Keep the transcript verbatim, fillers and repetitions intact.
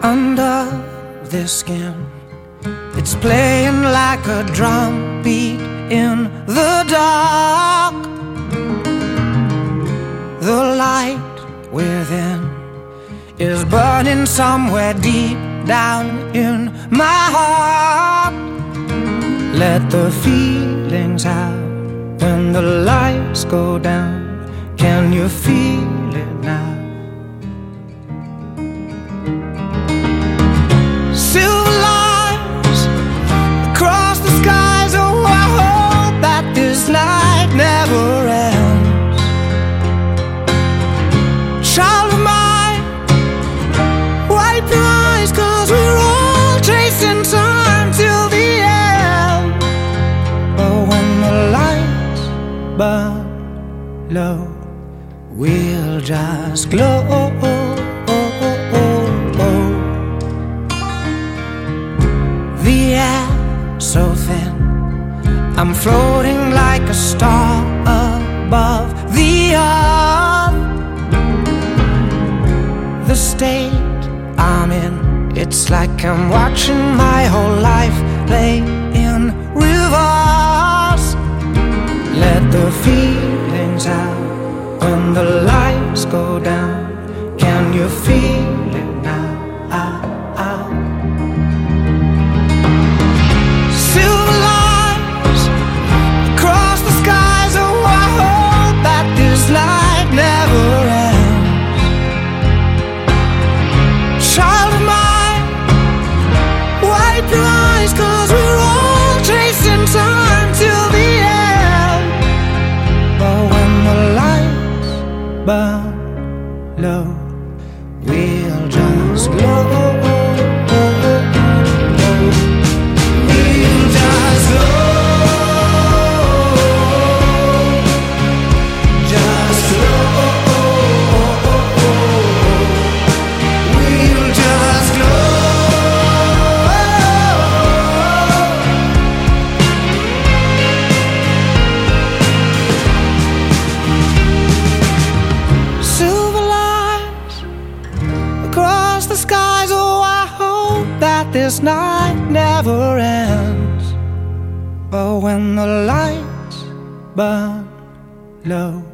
under their skin. It's playing like a drum beat in the dark. The light within is burning somewhere deep down in my heart. Let the feelings out when the lights go down. Can you feel it now? Silver lines across the skies. Oh, I hope that this night never ends. Child of mine, wipe your eyes, 'cause we're all chasing time till the end. But when the lights burn low, we'll just glow. The air so thin, I'm floating like a star above the earth. The state I'm in, it's like I'm watching my whole life play in reverse. Let the feelings out when the lights go down. Can you feel it now? Ah, ah. Silver lines across the skies. Oh, I hope that this night never ends. Child of mine, wipe your eyes, 'cause we're all chasing time till the end. But when the lights burn low, we'll just glow. We'll just glow. Just glow. We'll just glow. Silver lines across the skies. Oh, I hope that this night never ends. But when the lights burn low,